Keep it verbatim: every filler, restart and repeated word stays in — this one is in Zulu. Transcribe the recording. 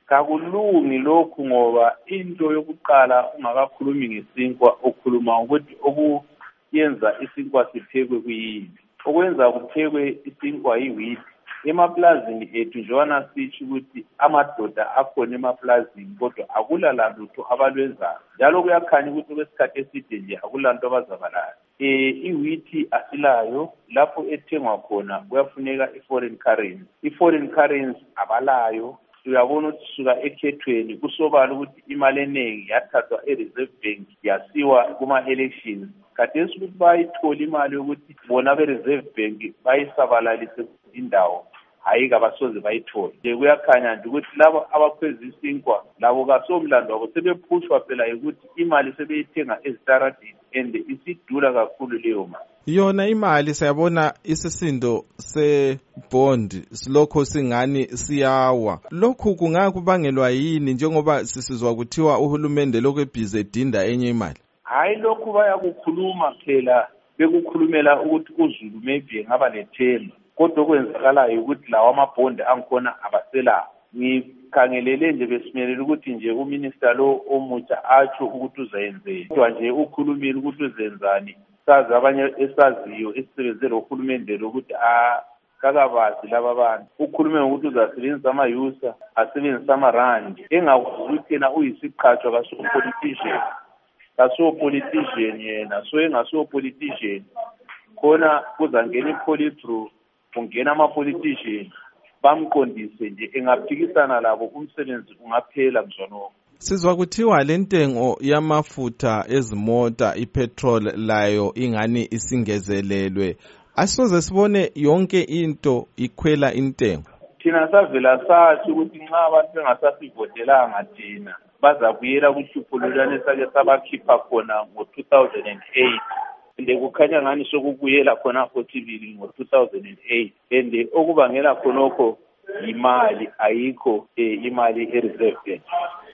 kakulungi lokhu ngoba into yokuqala ungakakhulumi ngesinkwa ukhuluma ukuthi okuyenza isinkwa siphekwe kuyini. Okwenza kuphekwe isinkwa yiwheat. Emaplazini ethu njengoba sitsho ukuthi amadoda akhona emaplazini kodwa akula lutho abalwenzayo. Njalo kuyakhanya ukuthi kwesikhathi eside nje akula nto abazabalayo. Eh iwheat asilayo lapho ethengwa khona kuyafuneka i-foreign currency. I-foreign currency abalayo. Uyabona ukuthi suka ekhethweni kusobala ukuthi imali eningi yathathwa e-Reserve Bank yasiwa kuma-elections. Khathesi ukuthi bayithola imali yokuthi bona be-Reserve Bank bayisabalalise indawo hayi kabasoze bayithole. Nje kuyakhanya nje ukuthi labo abakhweza isinkwa labo kasomlando wabo sebephushwa phela ukuthi imali sebeyithenga ezitaradini and isidula kakhulu leyo mali. Yona imali sayabona isisindo se-bond silokho singani siyawa. Lokhu kungaka kubangelwa yini njengoba sisizwa kuthiwa uhulumende lokho ebhizi edinda enye imali? Hayi lokhu bayakukhuluma phela bekukhulumela ukuthi uZulu maybe ngaba nethemba. Kodwa okwenzakalayo ukuthi lawa amabhondi angikhona abaselayo. Ngikhangelele nje besimelele ukuthi nje uminister lo omutsha atsho ukuthi uzayenzeni. Kodwa nje ukhulumile ukuthi uzenzani. Sazi abanye esaziyo esisebenzele uhulumende lokuthi ah kakabazi laba bantu. Ukhulume ukuthi uzasebenzisa ama-user, asebenzisa ama-rand. Engakwazi ukuthi yena uyisiqhatshwa kaso-politician. Kaso-politician yena, so engaso-politician. Khona kuzangena i-politburo, kungena ama-politician, bamqondise nje engaphikisana labo umsebenzi ungaphela mzwanoko. Sizwa kuthiwa lentengo yamafutha ezimota ipetrol layo ingani isingezelelwe. Asoze sibone yonke into ikhwela intengo. Thina savela sathi ukuthi nxa abantu bengasasivotelanga thina bazabuyela kuhlupholulane sake sabakhipha khona ngo-two thousand eight. Ende kukhanya ngani sokubuyela khona futhi ngo-two thousand eight. Ende okubangela khonokho imali ayikho imali e-reserve.